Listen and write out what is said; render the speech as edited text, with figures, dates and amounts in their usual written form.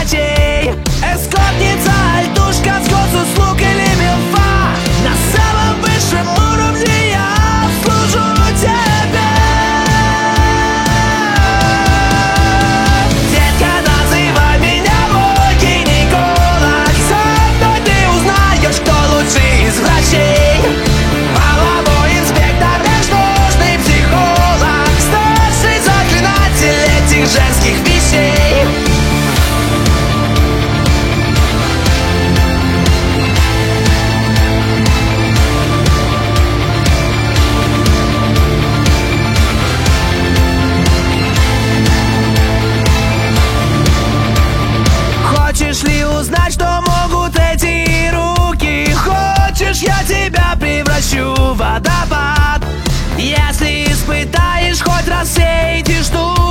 врачей. Эскортница, альтушка, с госуслуг или милфа. На самом высшем уровне я служу тебе. Детка, называй меня мой гинеколог. Со мной ты узнаешь, кто лучший из врачей. Половой инспектор, нежный психолог, старший заклинатель этих женских вещей. Хочешь ли узнать, что могут эти руки? Хочешь, я тебя превращу в водопад? Если испытаешь хоть раз все эти штуки,